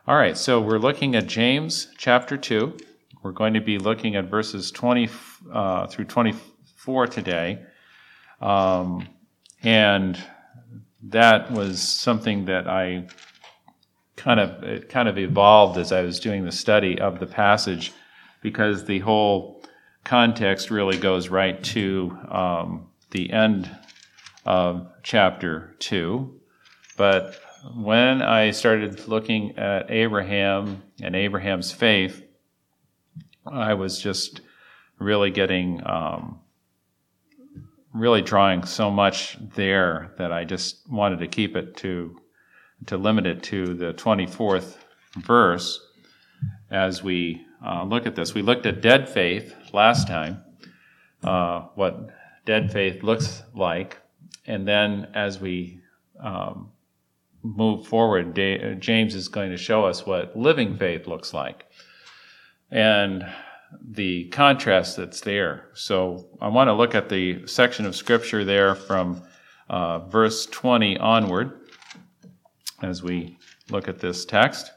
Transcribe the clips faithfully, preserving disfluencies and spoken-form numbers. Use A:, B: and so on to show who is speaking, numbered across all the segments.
A: All right, so we're looking at James chapter two. We're going to be looking at verses twenty uh, through twenty-four today. Um, and that was something that I kind of, it kind of evolved as I was doing the study of the passage, because the whole context really goes right to um, the end of chapter two. But when I started looking at Abraham and Abraham's faith, I was just really getting, um, really drawing so much there that I just wanted to keep it to, to limit it to the twenty-fourth verse as we uh, look at this. We looked at dead faith last time, uh, what dead faith looks like, and then as we um, move forward, James is going to show us what living faith looks like and the contrast that's there. So I want to look at the section of Scripture there from uh, verse twenty onward as we look at this text.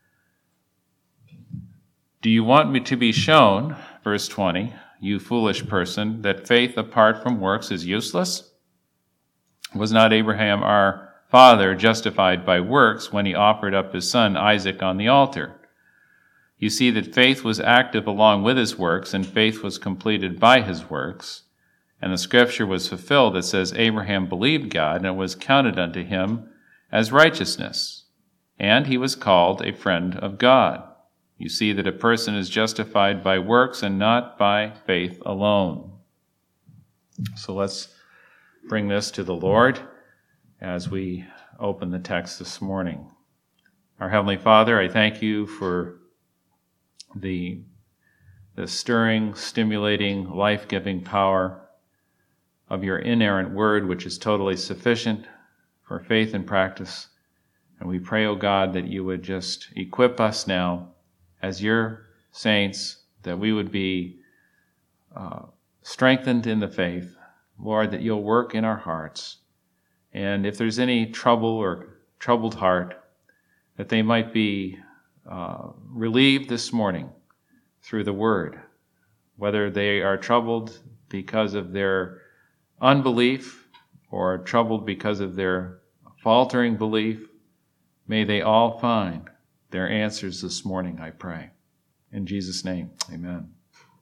A: Do you want me to be shown, verse twenty, you foolish person, that faith apart from works is useless? Was not Abraham our father justified by works when he offered up his son Isaac on the altar? You see that faith was active along with his works, and faith was completed by his works. And the scripture was fulfilled that says, Abraham believed God, and it was counted unto him as righteousness. And he was called a friend of God. You see that a person is justified by works and not by faith alone. So let's bring this to the Lord as we open the text this morning. Our Heavenly Father, I thank you for the, the stirring, stimulating, life-giving power of your inerrant word, which is totally sufficient for faith and practice. And we pray, O God, that you would just equip us now as your saints, that we would be uh, strengthened in the faith. Lord, that you'll work in our hearts. And if there's any trouble or troubled heart, that they might be uh, relieved this morning through the word, whether they are troubled because of their unbelief or troubled because of their faltering belief. May they all find their answers this morning, I pray. In Jesus' name, amen.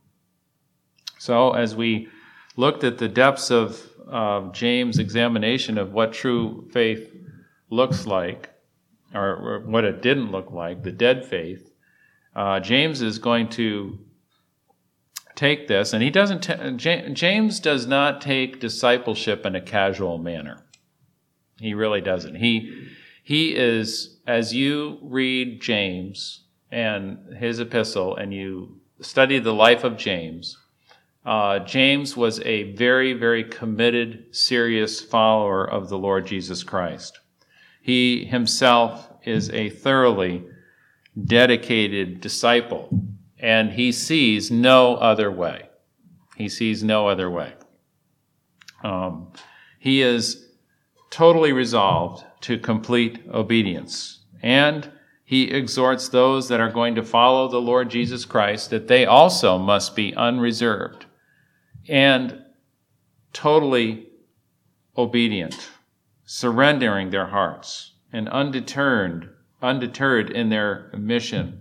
A: So as we looked at the depths of uh, James' examination of what true faith looks like, or, or what it didn't look like, the dead faith, uh, James is going to take this, and he doesn't. T- James does not take discipleship in a casual manner. He really doesn't. He he is, as you read James and his epistle, and you study the life of James. Uh, James was a very, very committed, serious follower of the Lord Jesus Christ. He himself is a thoroughly dedicated disciple, and he sees no other way. He sees no other way. Um, he is totally resolved to complete obedience, and he exhorts those that are going to follow the Lord Jesus Christ that they also must be unreserved and totally obedient, surrendering their hearts and undeterred, undeterred in their mission.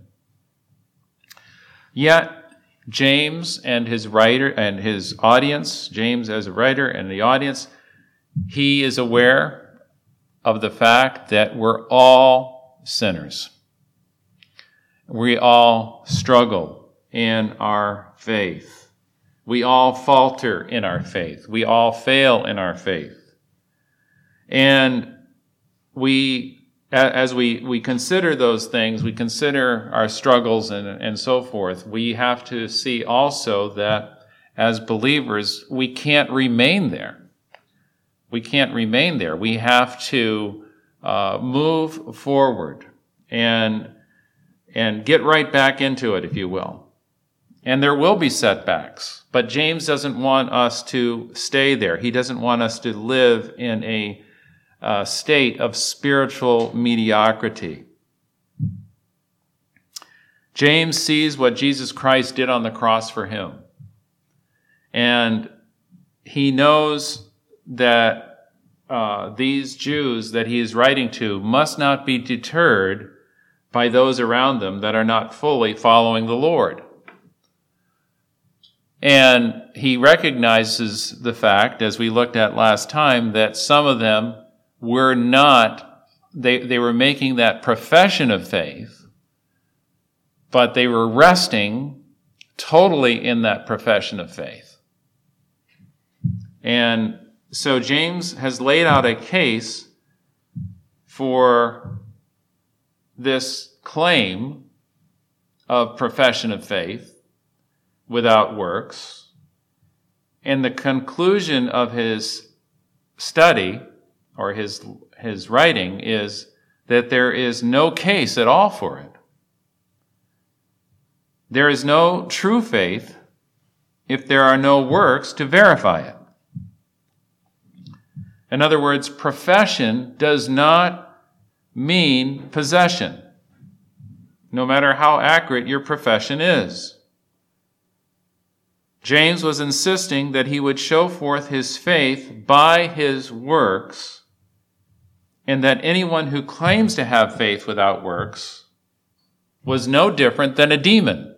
A: Yet James and his writer and his audience, James as a writer and the audience, he is aware of the fact that we're all sinners. We all struggle in our faith. We all falter in our faith. We all fail in our faith. And we, as we, we consider those things, we consider our struggles and, and so forth, we have to see also that as believers, we can't remain there. We can't remain there. We have to uh, move forward and, and get right back into it, if you will. And there will be setbacks, but James doesn't want us to stay there. He doesn't want us to live in a uh, state of spiritual mediocrity. James sees what Jesus Christ did on the cross for him. And he knows that uh, these Jews that he is writing to must not be deterred by those around them that are not fully following the Lord. And he recognizes the fact, as we looked at last time, that some of them were not, they, they were making that profession of faith, but they were resting totally in that profession of faith. And so James has laid out a case for this claim of profession of faith without works. And the conclusion of his study, or his, his writing, is that there is no case at all for it. There is no true faith if there are no works to verify it. In other words, profession does not mean possession, no matter how accurate your profession is. James was insisting that he would show forth his faith by his works, and that anyone who claims to have faith without works was no different than a demon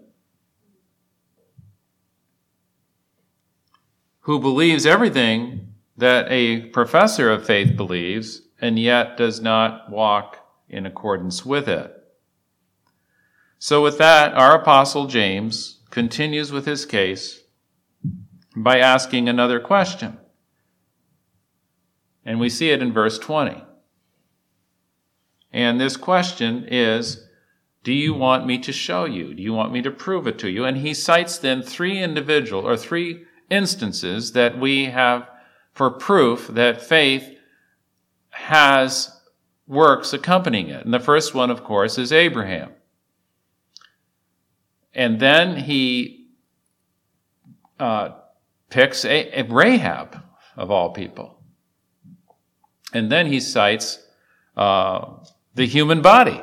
A: who believes everything that a professor of faith believes and yet does not walk in accordance with it. So with that, our apostle James continues with his case by asking another question. And we see it in verse twenty. And this question is, do you want me to show you? Do you want me to prove it to you? And he cites then three individual or three instances that we have for proof that faith has works accompanying it. And the first one, of course, is Abraham. And then he uh, picks a, a Rahab, of all people. And then he cites uh, the human body,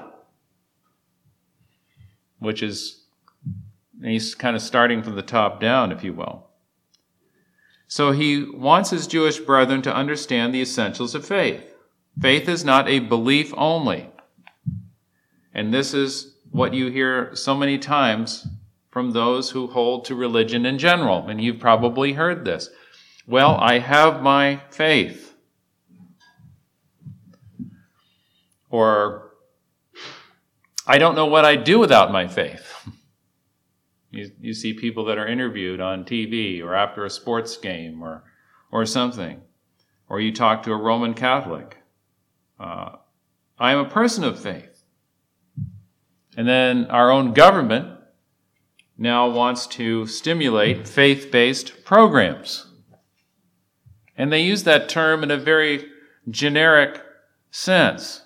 A: which is, he's kind of starting from the top down, if you will. So he wants his Jewish brethren to understand the essentials of faith. Faith is not a belief only. And this is what you hear so many times from those who hold to religion in general. And you've probably heard this. Well, I have my faith. Or, I don't know what I'd do without my faith. You, you see people that are interviewed on T V or after a sports game or, or something. Or you talk to a Roman Catholic. Uh, I am a person of faith. And then our own government now wants to stimulate faith-based programs. And they use that term in a very generic sense.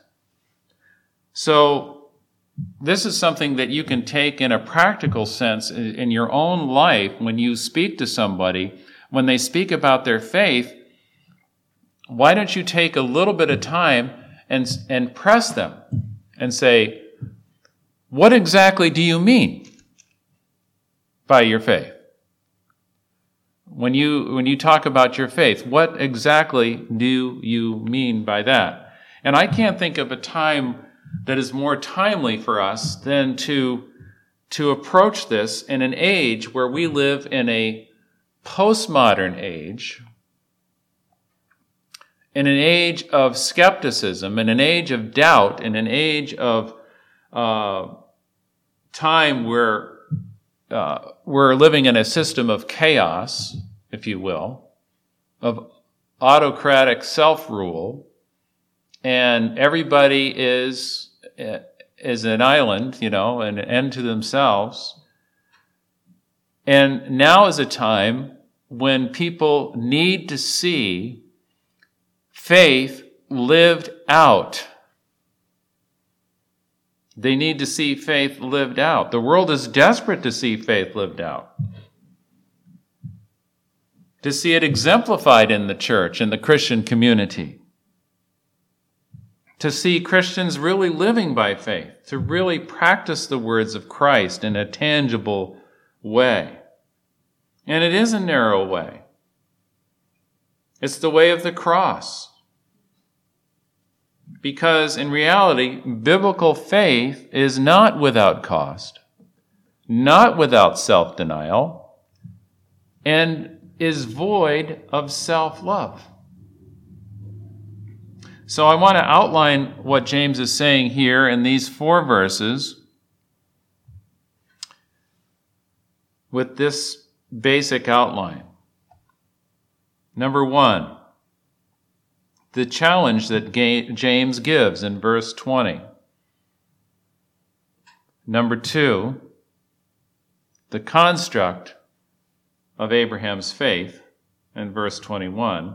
A: So this is something that you can take in a practical sense in your own life when you speak to somebody. When they speak about their faith, why don't you take a little bit of time and, and press them and say, what exactly do you mean by your faith? When you, when you talk about your faith, what exactly do you mean by that? And I can't think of a time that is more timely for us than to, to approach this in an age where we live in a postmodern age, in an age of skepticism, in an age of doubt, in an age of uh, time where uh, we're living in a system of chaos, if you will, of autocratic self-rule, and everybody is is an island, you know, an end to themselves. And now is a time when people need to see faith lived out. They need to see faith lived out. The world is desperate to see faith lived out, to see it exemplified in the church, in the Christian community, to see Christians really living by faith, to really practice the words of Christ in a tangible way. And it is a narrow way. It's the way of the cross. Because in reality, biblical faith is not without cost, not without self-denial, and is void of self-love. So I want to outline what James is saying here in these four verses with this basic outline. Number one, the challenge that James gives in verse twenty. Number two, the construct of Abraham's faith in verse twenty-one.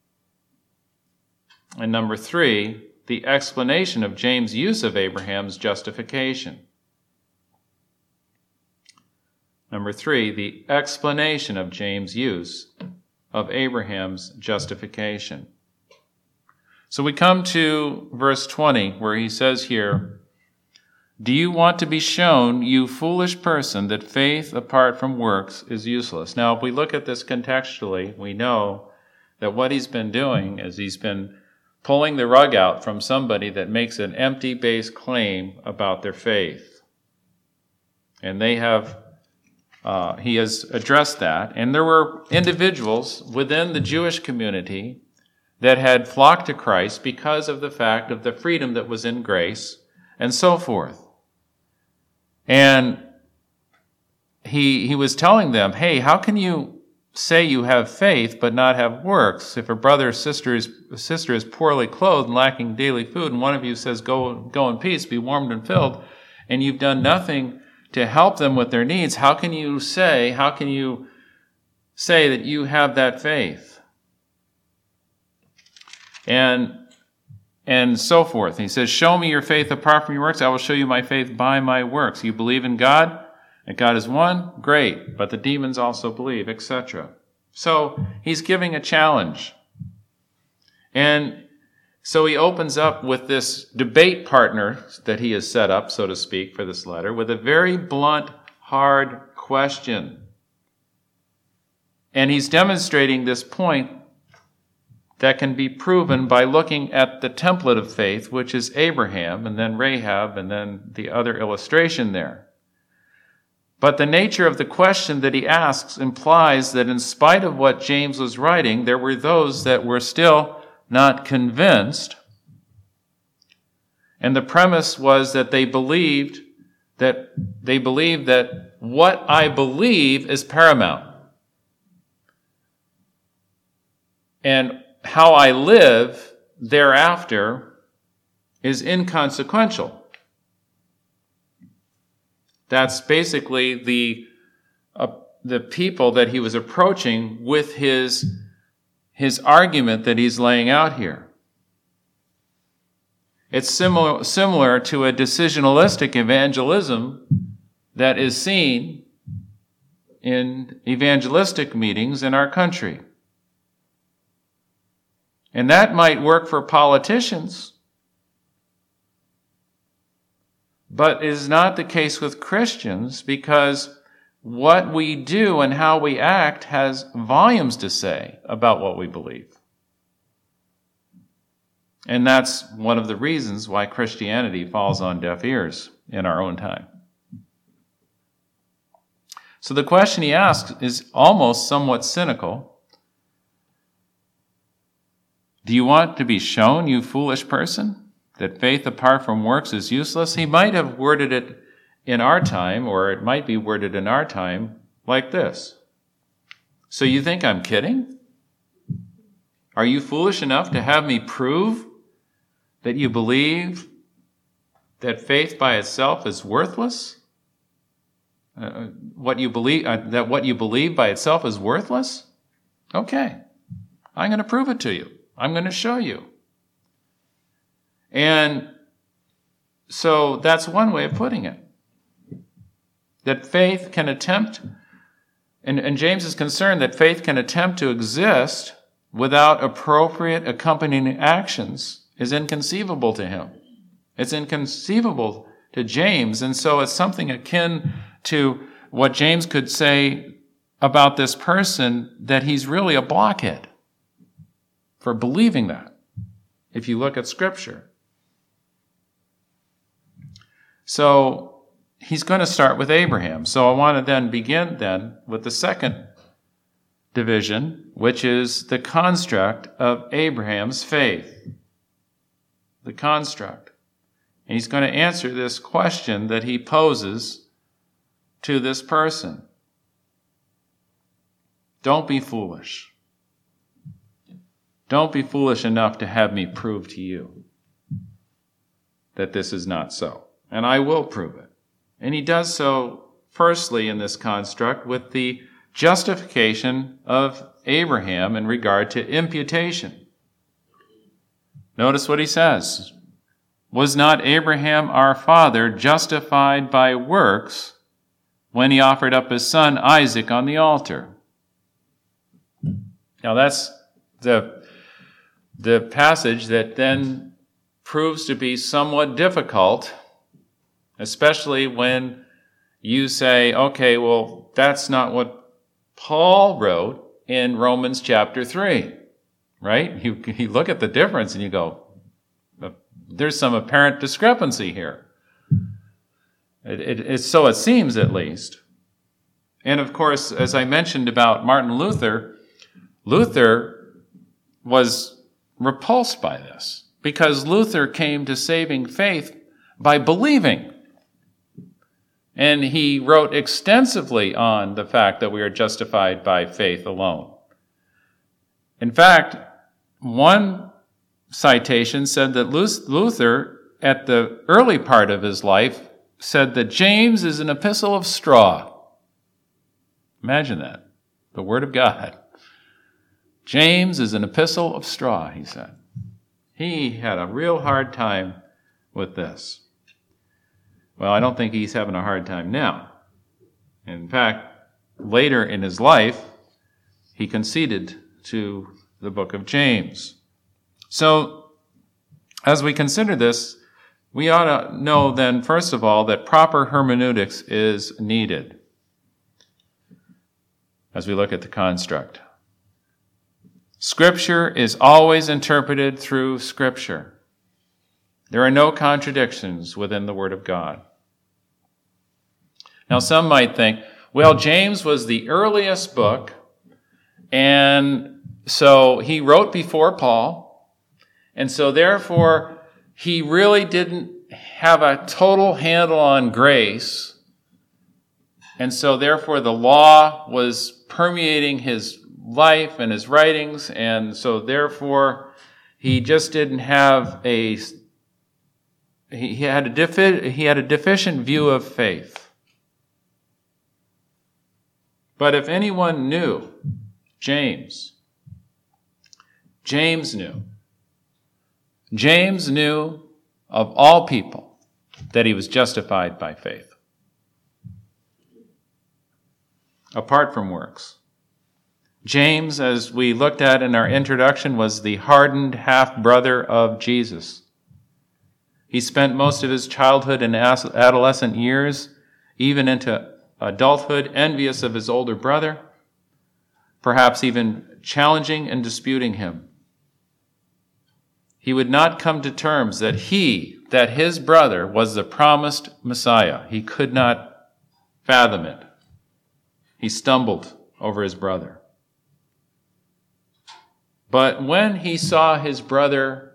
A: And number three, the explanation of James' use of Abraham's justification. Number three, the explanation of James' use of Abraham's justification. So we come to verse twenty, where he says here, "Do you want to be shown, you foolish person, that faith apart from works is useless?" Now, if we look at this contextually, we know that what he's been doing is he's been pulling the rug out from somebody that makes an empty-based claim about their faith. And they have, uh, he has addressed that. And there were individuals within the Jewish community that had flocked to Christ because of the fact of the freedom that was in grace and so forth. And he, he was telling them, hey, how can you say you have faith but not have works? If a brother or sister is, sister is poorly clothed and lacking daily food, and one of you says, go, go in peace, be warmed and filled, and you've done nothing to help them with their needs, how can you say, how can you say that you have that faith? And, and so forth. He says, show me your faith apart from your works, I will show you my faith by my works. You believe in God? And God is one? Great. But the demons also believe, et cetera. So he's giving a challenge. And so he opens up with this debate partner that he has set up, so to speak, for this letter, with a very blunt, hard question. And he's demonstrating this point that can be proven by looking at the template of faith, which is Abraham, and then Rahab, and then the other illustration there. But the nature of the question that he asks implies that in spite of what James was writing, there were those that were still not convinced. And the premise was that they believed that they believed that what I believe is paramount. And how I live thereafter is inconsequential. That's basically the uh, the people that he was approaching with his, his argument that he's laying out here. It's similar, similar to a decisionalistic evangelism that is seen in evangelistic meetings in our country. And that might work for politicians, but it is not the case with Christians, because what we do and how we act has volumes to say about what we believe. And that's one of the reasons why Christianity falls on deaf ears in our own time. So the question he asks is almost somewhat cynical. Do you want to be shown, you foolish person, that faith apart from works is useless? He might have worded it in our time, or it might be worded in our time like this. So you think I'm kidding? Are you foolish enough to have me prove that you believe that faith by itself is worthless? Uh, what you believe, uh, that what you believe by itself is worthless? Okay, I'm going to prove it to you. I'm going to show you. And so that's one way of putting it. That faith can attempt, and, and James is concerned that faith can attempt to exist without appropriate accompanying actions is inconceivable to him. It's inconceivable to James, and so it's something akin to what James could say about this person, that he's really a blockhead for believing that, if you look at Scripture. So he's going to start with Abraham. So I want to then begin then with the second division, which is the construct of Abraham's faith. The construct. And he's going to answer this question that he poses to this person. Don't be foolish. Don't be foolish enough to have me prove to you that this is not so. And I will prove it. And he does so, firstly, in this construct, with the justification of Abraham in regard to imputation. Notice what he says. Was not Abraham our father justified by works when he offered up his son Isaac on the altar? Now that's the, the passage that then proves to be somewhat difficult, especially when you say, okay, well, that's not what Paul wrote in Romans chapter three, right? You, you look at the difference and you go, there's some apparent discrepancy here. It, it, it's so it seems, at least. And of course, as I mentioned about Martin Luther, Luther was repulsed by this because Luther came to saving faith by believing. And he wrote extensively on the fact that we are justified by faith alone. In fact, one citation said that Luther, at the early part of his life, said that James is an epistle of straw. Imagine that. The Word of God. James is an epistle of straw, he said. He had a real hard time with this. Well, I don't think he's having a hard time now. In fact, later in his life, he conceded to the book of James. So, as we consider this, we ought to know then, first of all, that proper hermeneutics is needed as we look at the construct. Scripture is always interpreted through Scripture. There are no contradictions within the Word of God. Now, some might think, well, James was the earliest book, and so he wrote before Paul, and so therefore he really didn't have a total handle on grace, and so therefore the law was permeating his life and his writings, and so therefore he just didn't have a he had a defi- he had a deficient view of faith. But if anyone knew James, James knew. James knew of all people that he was justified by faith, apart from works. James, as we looked at in our introduction, was the hardened half-brother of Jesus. He spent most of his childhood and adolescent years, even into adulthood, envious of his older brother, perhaps even challenging and disputing him. He would not come to terms that he, that his brother, was the promised Messiah. He could not fathom it. He stumbled over his brother. But when he saw his brother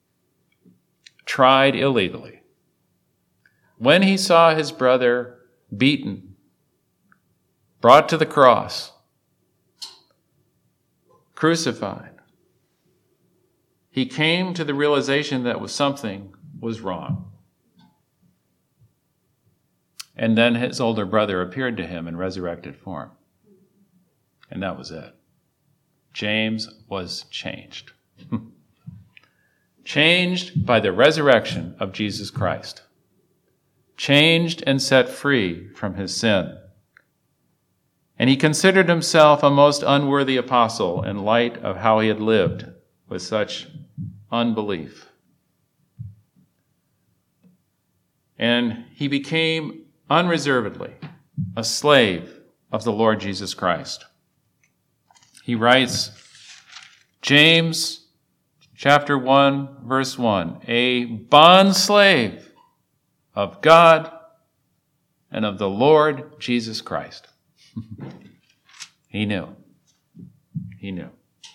A: tried illegally, when he saw his brother beaten, brought to the cross, crucified, he came to the realization that was something was wrong. And then his older brother appeared to him in resurrected form. And that was it. James was changed. Changed by the resurrection of Jesus Christ. Changed and set free from his sin. And he considered himself a most unworthy apostle in light of how he had lived with such unbelief And he became unreservedly a slave of the Lord Jesus Christ. He writes, James chapter one, verse one, a bondslave of God and of the Lord Jesus Christ. He knew. He knew.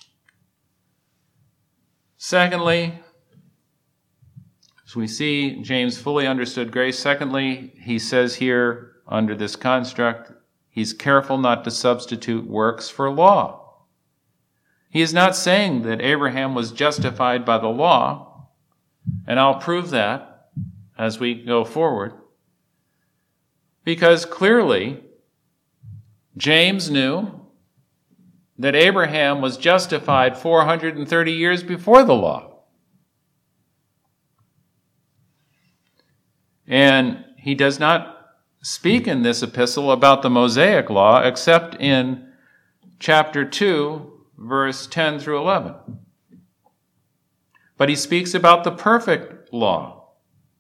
A: Secondly, as we see, James fully understood grace. Secondly, he says here under this construct, he's careful not to substitute works for law. He is not saying that Abraham was justified by the law, and I'll prove that as we go forward, because clearly James knew that Abraham was justified four hundred thirty years before the law. And he does not speak in this epistle about the Mosaic law except in chapter two, verse ten through eleven. But he speaks about the perfect law.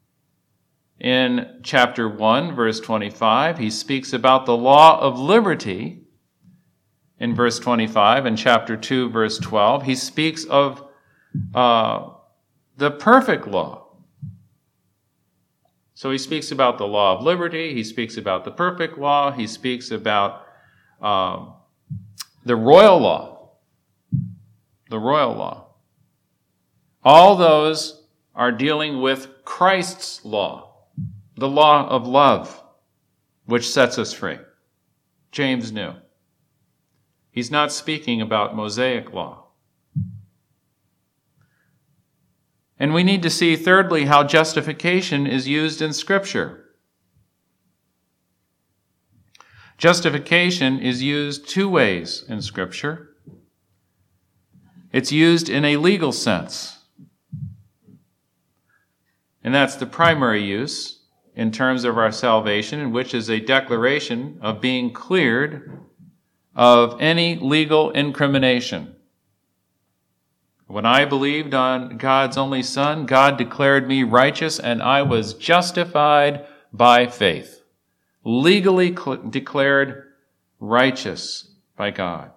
A: In chapter one, verse twenty-five, he speaks about the law of liberty. In verse twenty-five, and chapter two, verse twelve, he speaks of uh, the perfect law. So he speaks about the law of liberty, he speaks about the perfect law, he speaks about um, the royal law. The royal law. All those are dealing with Christ's law, the law of love, which sets us free. James knew. He's not speaking about Mosaic law. And we need to see, thirdly, how justification is used in Scripture. Justification is used two ways in Scripture. It's used in a legal sense. And that's the primary use in terms of our salvation, which is a declaration of being cleared of any legal incrimination. When I believed on God's only Son, God declared me righteous, and I was justified by faith. Legally cl- declared righteous by God.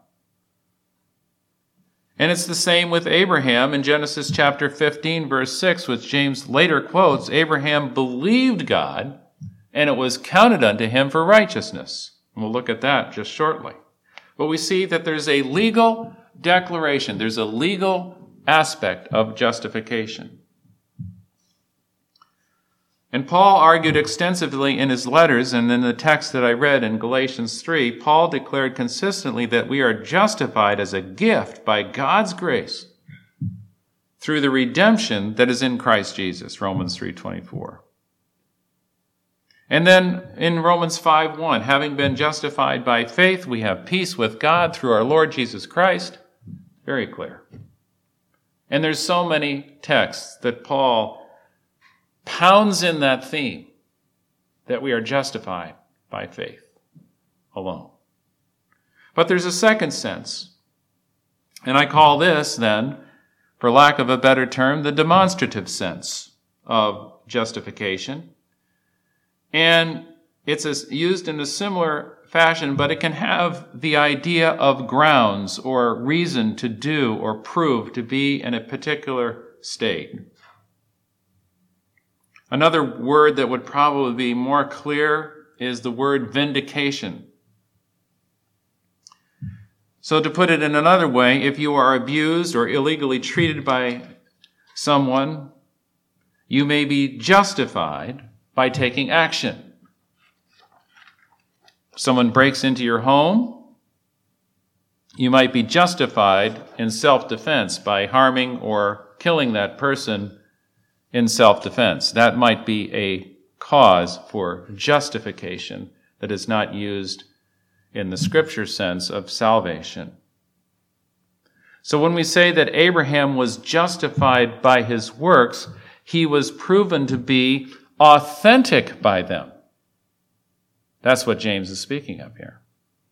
A: And it's the same with Abraham in Genesis chapter fifteen, verse six, which James later quotes. Abraham believed God, and it was counted unto him for righteousness. And we'll look at that just shortly. But we see that there's a legal declaration. There's a legal aspect of justification. And Paul argued extensively in his letters, and in the text that I read in Galatians three, Paul declared consistently that we are justified as a gift by God's grace through the redemption that is in Christ Jesus, Romans three twenty-four. And then in Romans five one, having been justified by faith, we have peace with God through our Lord Jesus Christ. Very clear. And there's so many texts that Paul pounds in that theme, that we are justified by faith alone. But there's a second sense, and I call this then, for lack of a better term, the demonstrative sense of justification. And it's used in a similar fashion, but it can have the idea of grounds or reason to do or prove to be in a particular state. Another word that would probably be more clear is the word vindication. So to put it in another way, if you are abused or illegally treated by someone, you may be justified by taking action. Someone breaks into your home, you might be justified in self-defense by harming or killing that person in self-defense. That might be a cause for justification that is not used in the Scripture sense of salvation. So when we say that Abraham was justified by his works, he was proven to be authentic by them. That's what James is speaking of here.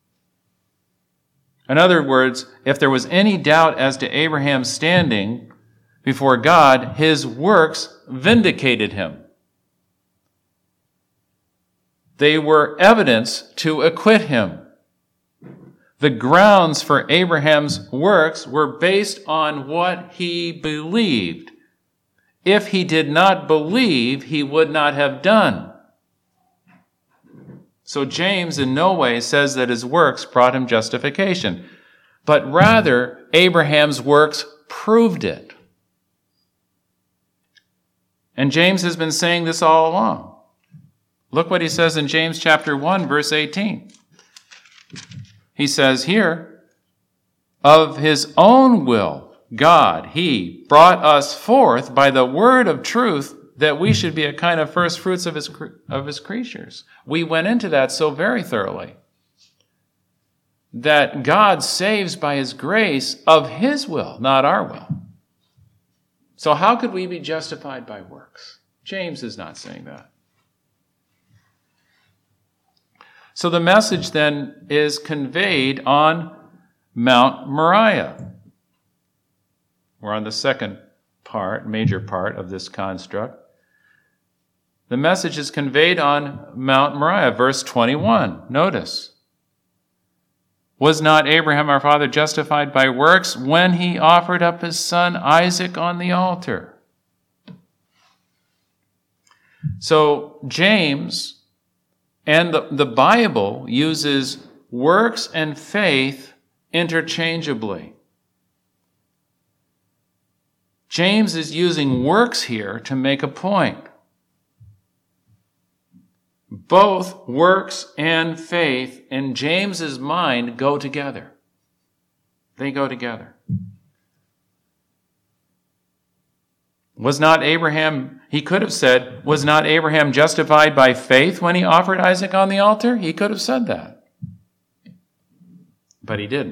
A: In other words, if there was any doubt as to Abraham's standing before God, his works vindicated him. They were evidence to acquit him. The grounds for Abraham's works were based on what he believed. If he did not believe, he would not have done. So James in no way says that his works brought him justification, but rather Abraham's works proved it. And James has been saying this all along. Look what he says in James chapter one, verse eighteen. He says here, of his own will, God, he brought us forth by the word of truth that we should be a kind of first fruits of his, of his creatures. We went into that so very thoroughly. That God saves by his grace of his will, not our will. So how could we be justified by works? James is not saying that. So the message then is conveyed on Mount Moriah. We're on the second part, major part of this construct. The message is conveyed on Mount Moriah, verse twenty-one. Notice. Was not Abraham our father justified by works when he offered up his son Isaac on the altar? So James and the, the Bible uses works and faith interchangeably. James is using works here to make a point. Both works and faith in James's mind go together. They go together. Was not Abraham, he could have said, was not Abraham justified by faith when he offered Isaac on the altar? He could have said that. But he didn't.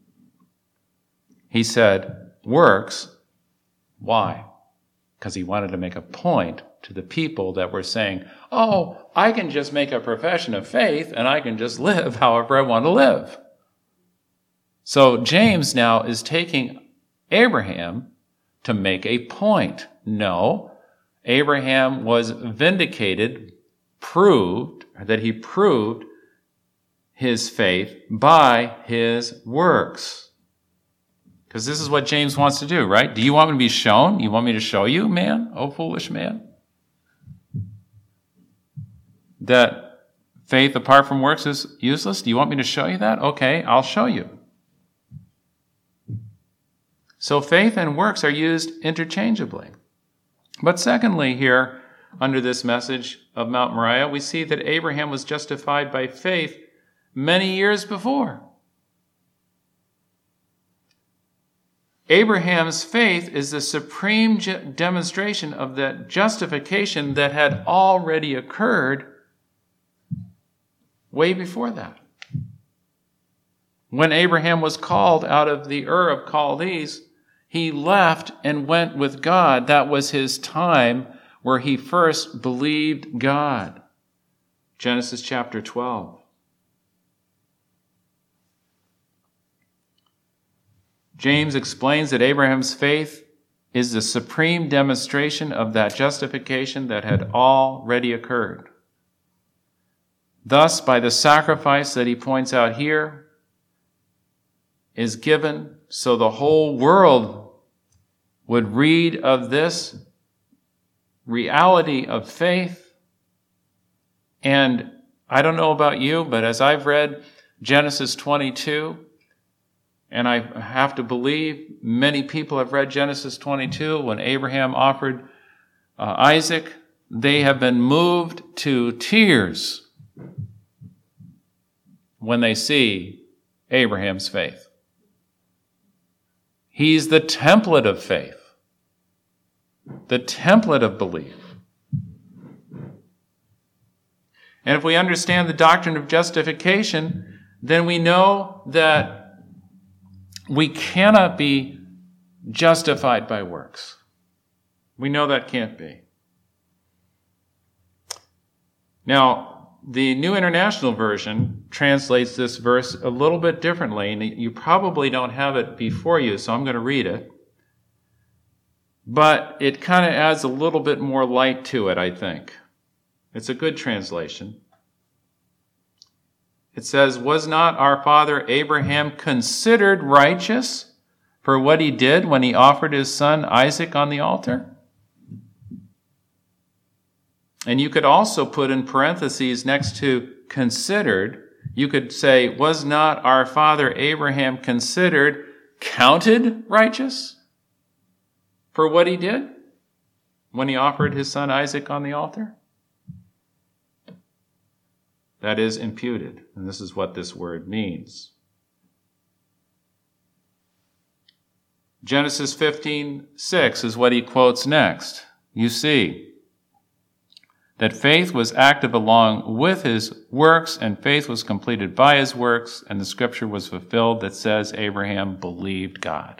A: He said, works. Why? Because he wanted to make a point to the people that were saying, oh, I can just make a profession of faith and I can just live however I want to live. So James now is taking Abraham to make a point. No, Abraham was vindicated, proved, that he proved his faith by his works. Because this is what James wants to do, right? Do you want me to be shown? You want me to show you, man? Oh, foolish man. That faith apart from works is useless? Do you want me to show you that? Okay, I'll show you. So faith and works are used interchangeably. But secondly, here, under this message of Mount Moriah, we see that Abraham was justified by faith many years before. Abraham's faith is the supreme demonstration of that justification that had already occurred way before that. When Abraham was called out of the Ur of Chaldees, he left and went with God. That was his time where he first believed God. Genesis chapter twelve. James explains that Abraham's faith is the supreme demonstration of that justification that had already occurred. Thus, by the sacrifice that he points out here, is given so the whole world would read of this reality of faith. And I don't know about you, but as I've read Genesis twenty-two, and I have to believe many people have read Genesis twenty-two when Abraham offered uh, Isaac, they have been moved to tears when they see Abraham's faith. He's the template of faith, the template of belief. And if we understand the doctrine of justification, then we know that we cannot be justified by works. We know that can't be. Now, the New International Version translates this verse a little bit differently, and you probably don't have it before you, so I'm going to read it. But it kind of adds a little bit more light to it, I think. It's a good translation. It says, was not our father Abraham considered righteous for what he did when he offered his son Isaac on the altar? And you could also put in parentheses next to considered, you could say, was not our father Abraham considered counted righteous for what he did when he offered his son Isaac on the altar? That is imputed, and this is what this word means. Genesis fifteen six is what he quotes next. You see that faith was active along with his works, and faith was completed by his works, and the scripture was fulfilled that says Abraham believed God.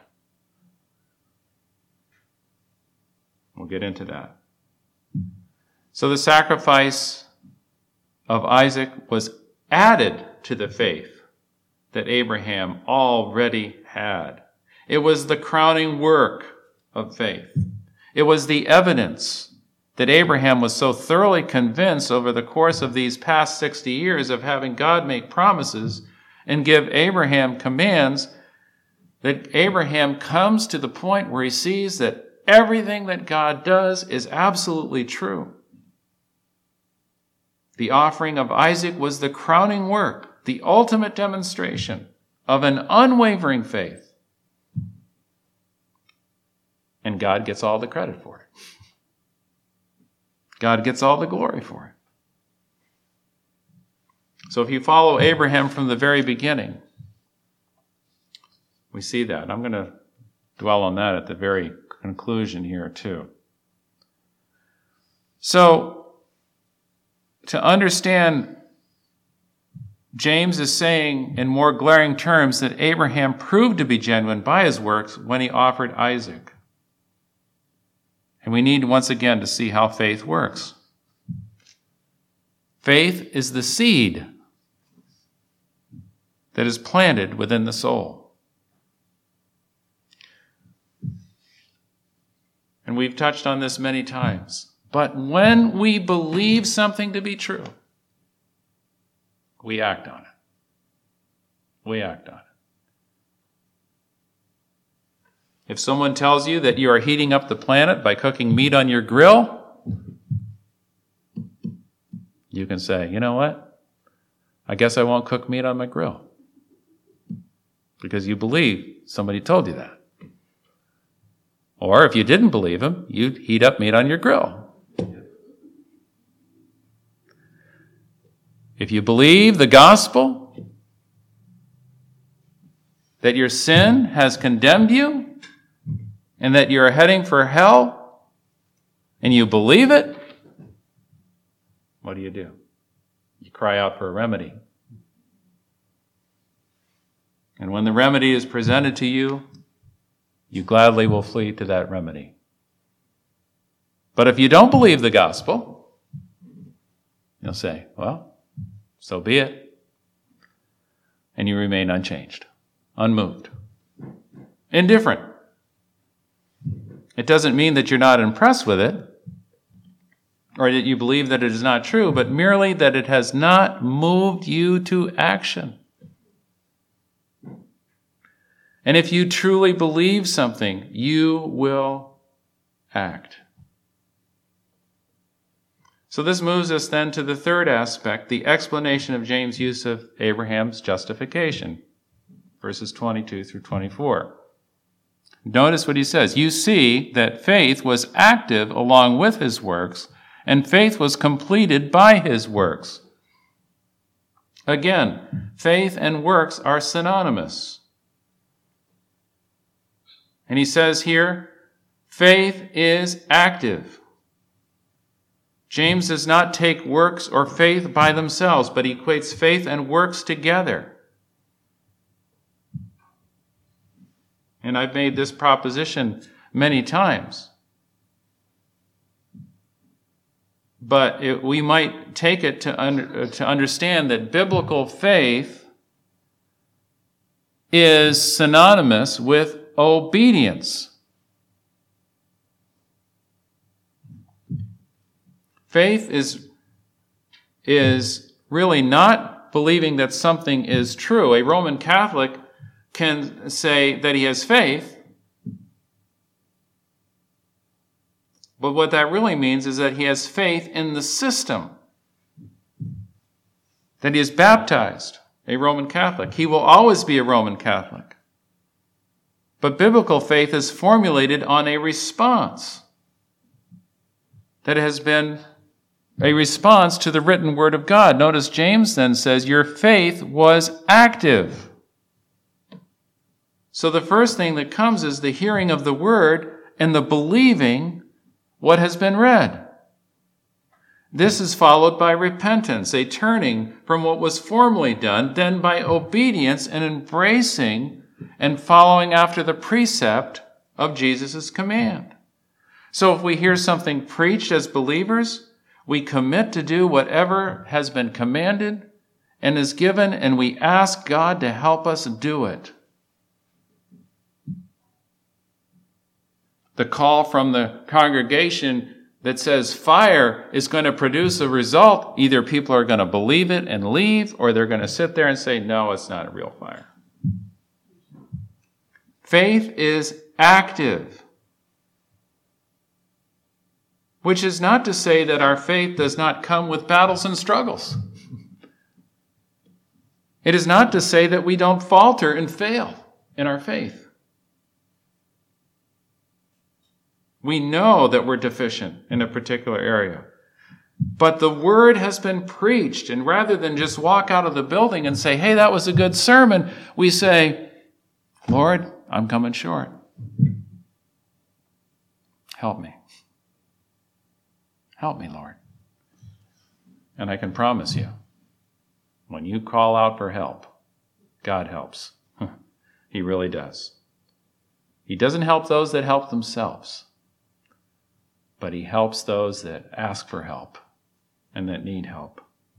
A: We'll get into that. So the sacrifice of Isaac was added to the faith that Abraham already had. It was the crowning work of faith. It was the evidence that Abraham was so thoroughly convinced over the course of these past sixty years of having God make promises and give Abraham commands, that Abraham comes to the point where he sees that everything that God does is absolutely true. The offering of Isaac was the crowning work, the ultimate demonstration of an unwavering faith. And God gets all the credit for it. God gets all the glory for it. So if you follow Abraham from the very beginning, we see that. I'm going to dwell on that at the very conclusion here too. So, to understand, James is saying in more glaring terms that Abraham proved to be genuine by his works when he offered Isaac. And we need once again to see how faith works. Faith is the seed that is planted within the soul. And we've touched on this many times. But when we believe something to be true, we act on it. We act on it. If someone tells you that you are heating up the planet by cooking meat on your grill, you can say, you know what? I guess I won't cook meat on my grill. Because you believe somebody told you that. Or if you didn't believe him, you'd heat up meat on your grill. If you believe the gospel, that your sin has condemned you, and that you're heading for hell, and you believe it, what do you do? You cry out for a remedy. And when the remedy is presented to you, you gladly will flee to that remedy. But if you don't believe the gospel, you'll say, well, so be it. And you remain unchanged, unmoved, indifferent. It doesn't mean that you're not impressed with it, or that you believe that it is not true, but merely that it has not moved you to action. And if you truly believe something, you will act. So this moves us then to the third aspect, the explanation of James' use of Abraham's justification, verses twenty-two through twenty-four. Notice what he says. You see that faith was active along with his works, and faith was completed by his works. Again, faith and works are synonymous. And he says here, faith is active. James does not take works or faith by themselves, but he equates faith and works together. And I've made this proposition many times. But it, we might take it to, under, to understand that biblical faith is synonymous with obedience. Faith is, is really not believing that something is true. A Roman Catholic can say that he has faith, but what that really means is that he has faith in the system, that he is baptized, a Roman Catholic. He will always be a Roman Catholic. But biblical faith is formulated on a response that has been a response to the written word of God. Notice James then says, your faith was active. So the first thing that comes is the hearing of the word and the believing what has been read. This is followed by repentance, a turning from what was formerly done, then by obedience and embracing and following after the precept of Jesus' command. So if we hear something preached as believers, we commit to do whatever has been commanded and is given, and we ask God to help us do it. The call from the congregation that says fire is going to produce a result, either people are going to believe it and leave, or they're going to sit there and say, no, it's not a real fire. Faith is active, which is not to say that our faith does not come with battles and struggles. It is not to say that we don't falter and fail in our faith. We know that we're deficient in a particular area. But the word has been preached, and rather than just walk out of the building and say, hey, that was a good sermon, we say, Lord, I'm coming short. Help me. Help me, Lord. And I can promise you, when you call out for help, God helps. He really does. He doesn't help those that help themselves, but he helps those that ask for help and that need help.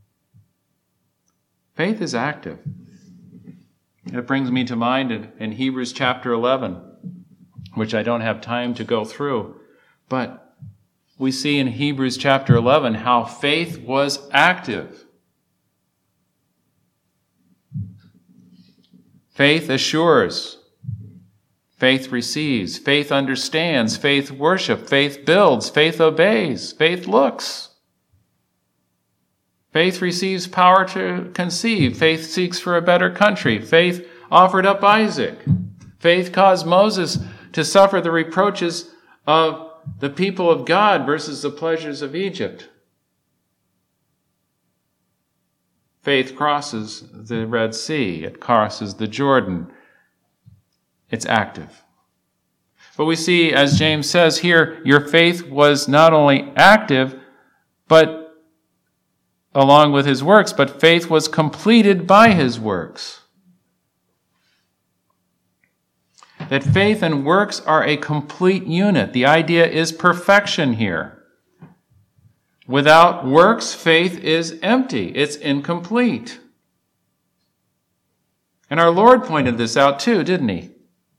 A: Faith is active. It brings me to mind in, in Hebrews chapter eleven, which I don't have time to go through, but we see in Hebrews chapter eleven how faith was active. Faith assures. Faith receives, faith understands, faith worships, faith builds, faith obeys, faith looks. Faith receives power to conceive, faith seeks for a better country, faith offered up Isaac. Faith caused Moses to suffer the reproaches of the people of God versus the pleasures of Egypt. Faith crosses the Red Sea, it crosses the Jordan. It's active. But we see, as James says here, your faith was not only active, but along with his works, but faith was completed by his works. That faith and works are a complete unit. The idea is perfection here. Without works, faith is empty. It's incomplete. And our Lord pointed this out too, didn't he?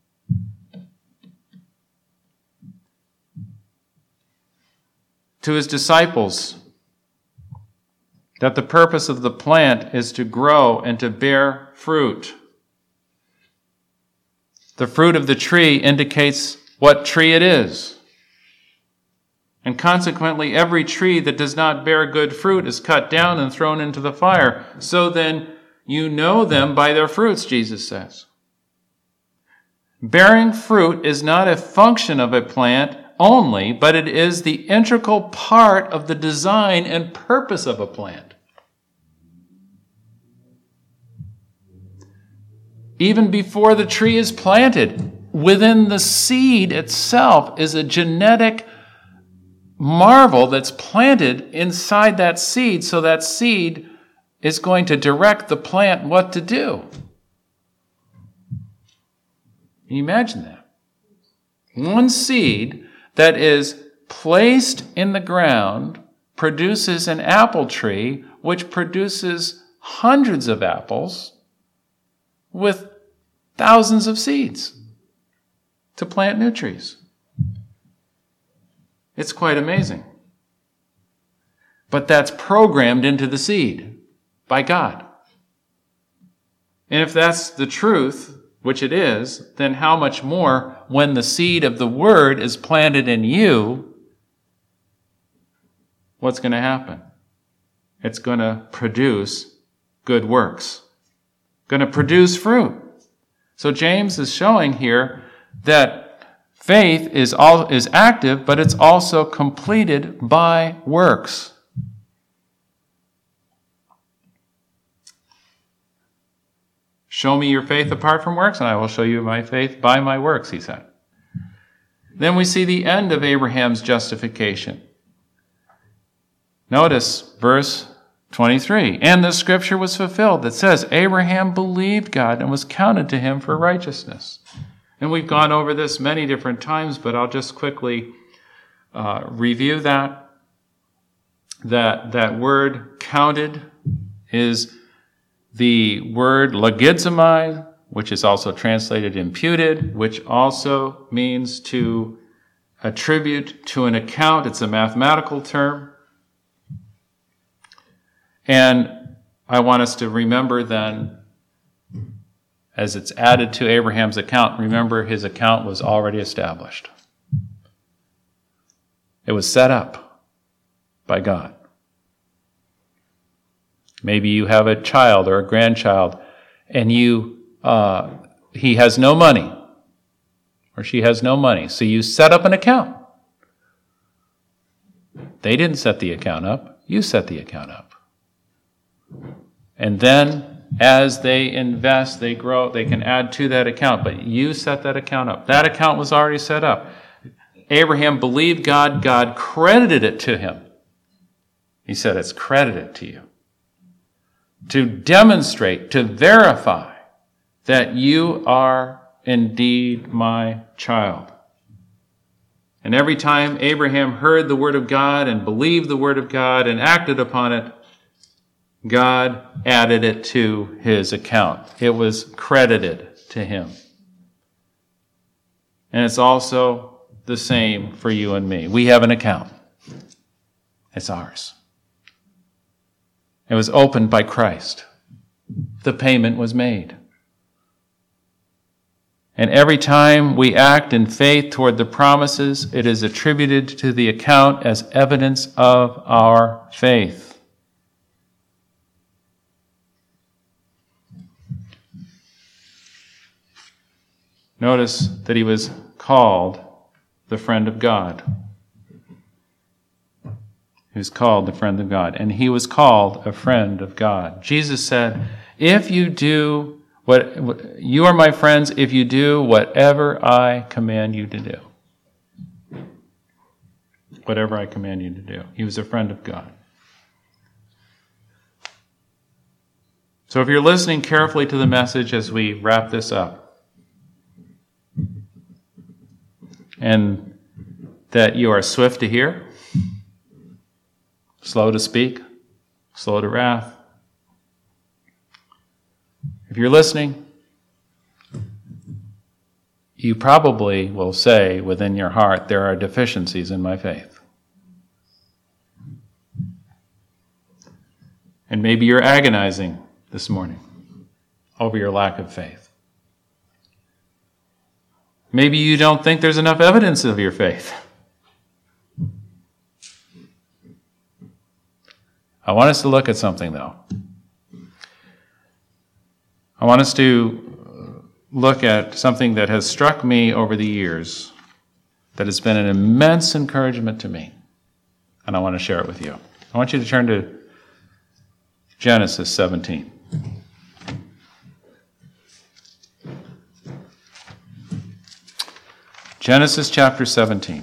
A: To his disciples, that the purpose of the plant is to grow and to bear fruit. The fruit of the tree indicates what tree it is. And consequently, every tree that does not bear good fruit is cut down and thrown into the fire. So then you know them by their fruits, Jesus says. Bearing fruit is not a function of a plant only, but it is the integral part of the design and purpose of a plant. Even before the tree is planted, within the seed itself is a genetic marvel that's planted inside that seed, so that seed is going to direct the plant what to do. Can you imagine that? One seed that is placed in the ground produces an apple tree, which produces hundreds of apples with thousands of seeds to plant new trees. It's quite amazing. But that's programmed into the seed by God. And if that's the truth, which it is, then how much more when the seed of the word is planted in you, what's going to happen? It's going to produce good works, going to produce fruit. So James is showing here that faith is all is active, but it's also completed by works. Show me your faith apart from works, and I will show you my faith by my works, he said. Then we see the end of Abraham's justification. Notice verse twenty-three. And the scripture was fulfilled that says, Abraham believed God and was counted to him for righteousness. And we've gone over this many different times, but I'll just quickly uh, review that. That that word counted is the word logizomai, which is also translated imputed, which also means to attribute to an account. It's a mathematical term. And I want us to remember then, as it's added to Abraham's account, remember his account was already established. It was set up by God. Maybe you have a child or a grandchild, and you uh, he has no money, or she has no money, so you set up an account. They didn't set the account up. You set the account up. And then, as they invest, they grow, they can add to that account, but you set that account up. That account was already set up. Abraham believed God. God credited it to him. He said, it's credited to you. To demonstrate, to verify that you are indeed my child. And every time Abraham heard the word of God and believed the word of God and acted upon it, God added it to his account. It was credited to him. And it's also the same for you and me. We have an account. It's ours. It was opened by Christ. The payment was made. And every time we act in faith toward the promises, it is attributed to the account as evidence of our faith. Notice that he was called the friend of God. He was called the friend of God, and he was called a friend of God. Jesus said, if you do what, you are my friends if you do whatever I command you to do. Whatever I command you to do. He was a friend of God. So if you're listening carefully to the message as we wrap this up, and that you are swift to hear, slow to speak, slow to wrath. If you're listening, you probably will say within your heart, there are deficiencies in my faith. And maybe you're agonizing this morning over your lack of faith. Maybe you don't think there's enough evidence of your faith. I want us to look at something, though. I want us to look at something that has struck me over the years, that has been an immense encouragement to me, and I want to share it with you. I want you to turn to Genesis seventeen. Genesis chapter seventeen.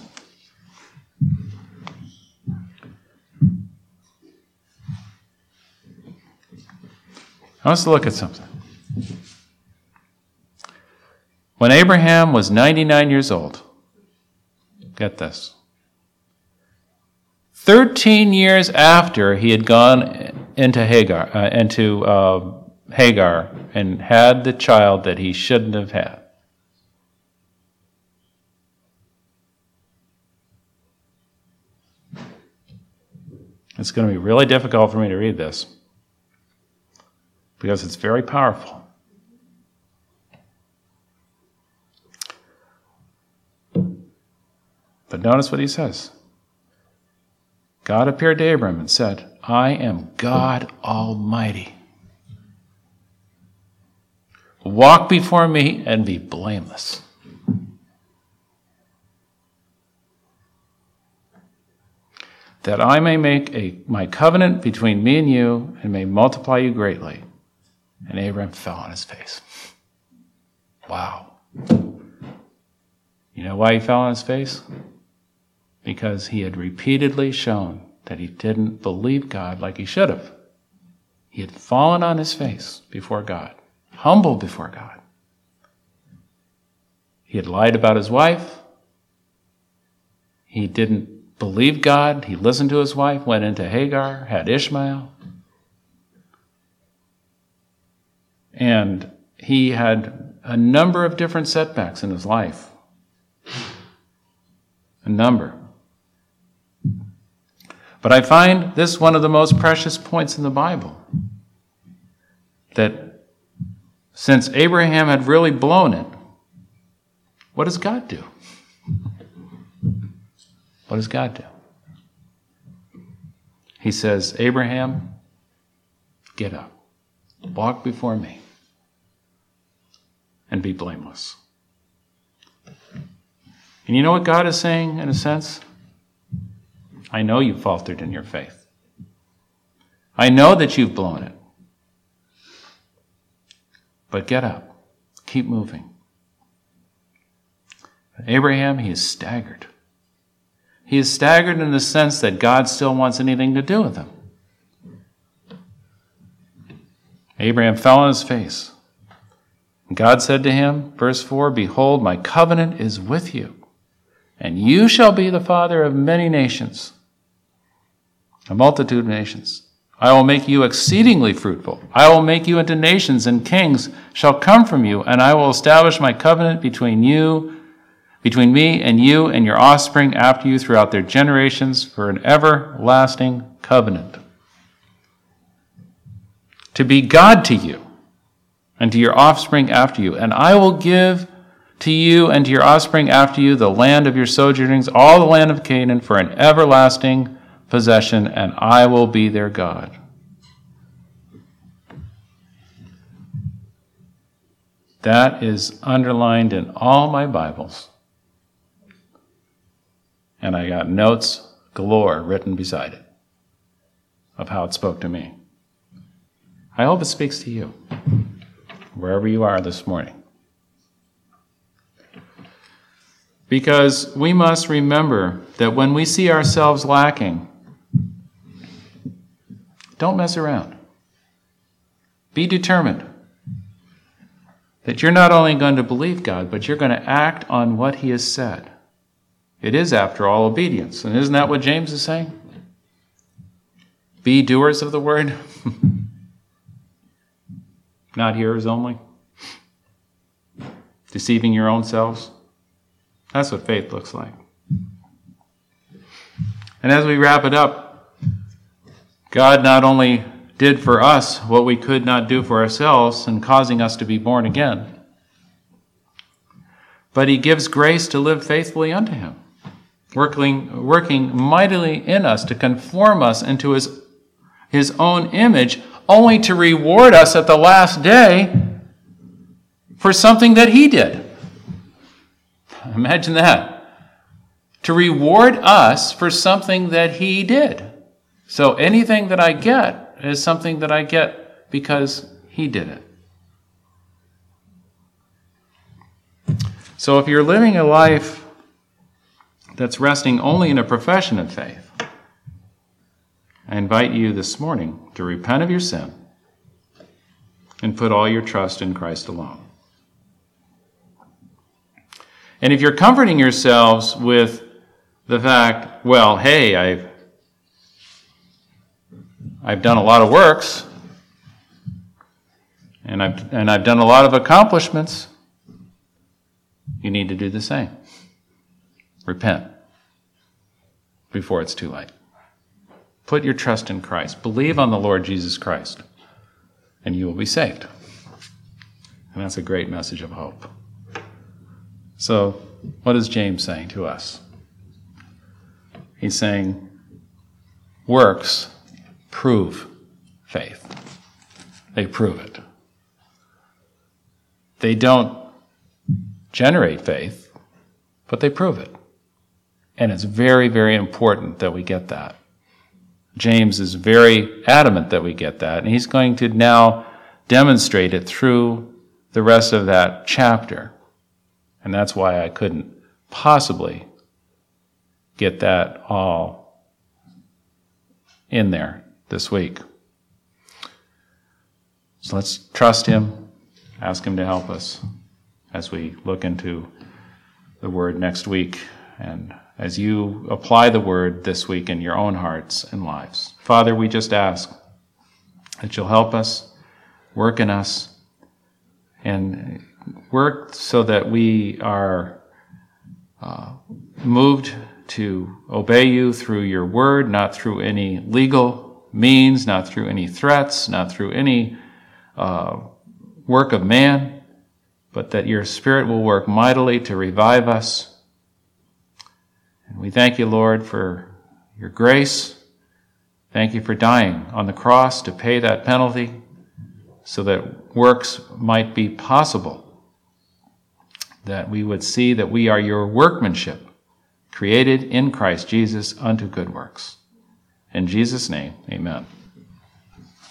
A: I want us to look at something. When Abraham was ninety-nine years old, get this, thirteen years after he had gone into Hagar, uh, into uh, Hagar and had the child that he shouldn't have had, it's going to be really difficult for me to read this because it's very powerful. But notice what he says. God appeared to Abram and said, I am God Almighty. Walk before me and be blameless. That I may make a, my covenant between me and you and may multiply you greatly. And Abram fell on his face. Wow. You know why he fell on his face? Because he had repeatedly shown that he didn't believe God like he should have. He had fallen on his face before God, humble before God. He had lied about his wife. He didn't believe God. He listened to his wife, went into Hagar, had Ishmael. And he had a number of different setbacks in his life. A number. But I find this one of the most precious points in the Bible. That since Abraham had really blown it, what does God do? What does God do? He says, Abraham, get up, walk before me, and be blameless. And you know what God is saying, in a sense? I know you faltered in your faith. I know that you've blown it. But get up. Keep moving. Abraham, he is staggered. He is staggered in the sense that God still wants anything to do with him. Abraham fell on his face. God said to him, verse four, behold, my covenant is with you, and you shall be the father of many nations, a multitude of nations. I will make you exceedingly fruitful. I will make you into nations, and kings shall come from you, and I will establish my covenant between you, between me and you and your offspring after you throughout their generations for an everlasting covenant. To be God to you and to your offspring after you, and I will give to you and to your offspring after you the land of your sojournings, all the land of Canaan, for an everlasting possession, and I will be their God. That is underlined in all my Bibles. And I got notes galore written beside it of how it spoke to me. I hope it speaks to you, wherever you are this morning. Because we must remember that when we see ourselves lacking, don't mess around. Be determined that you're not only going to believe God, but you're going to act on what He has said. It is, after all, obedience. And isn't that what James is saying? Be doers of the word, not hearers only. Deceiving your own selves. That's what faith looks like. And as we wrap it up, God not only did for us what we could not do for ourselves in causing us to be born again, but He gives grace to live faithfully unto Him, working, working mightily in us to conform us into His, His own image, only to reward us at the last day for something that He did. Imagine that. To reward us for something that He did. So anything that I get is something that I get because He did it. So if you're living a life that's resting only in a profession of faith, I invite you this morning to repent of your sin and put all your trust in Christ alone. And if you're comforting yourselves with the fact, well, hey, I've I've done a lot of works, and I've and I've done a lot of accomplishments, you need to do the same. Repent before it's too late. Put your trust in Christ. Believe on the Lord Jesus Christ, and you will be saved. And that's a great message of hope. So, what is James saying to us? He's saying works prove faith. They prove it. They don't generate faith, but they prove it. And it's very, very important that we get that. James is very adamant that we get that, and he's going to now demonstrate it through the rest of that chapter. And that's why I couldn't possibly get that all in there this week. So let's trust him, ask him to help us as we look into the word next week and as you apply the word this week in your own hearts and lives. Father, we just ask that you'll help us, work in us, and work so that we are uh, moved to obey you through your word, not through any legal means, not through any threats, not through any uh, work of man, but that your Spirit will work mightily to revive us. And we thank you, Lord, for your grace. Thank you for dying on the cross to pay that penalty so that works might be possible, that we would see that we are your workmanship, created in Christ Jesus unto good works. In Jesus' name, amen.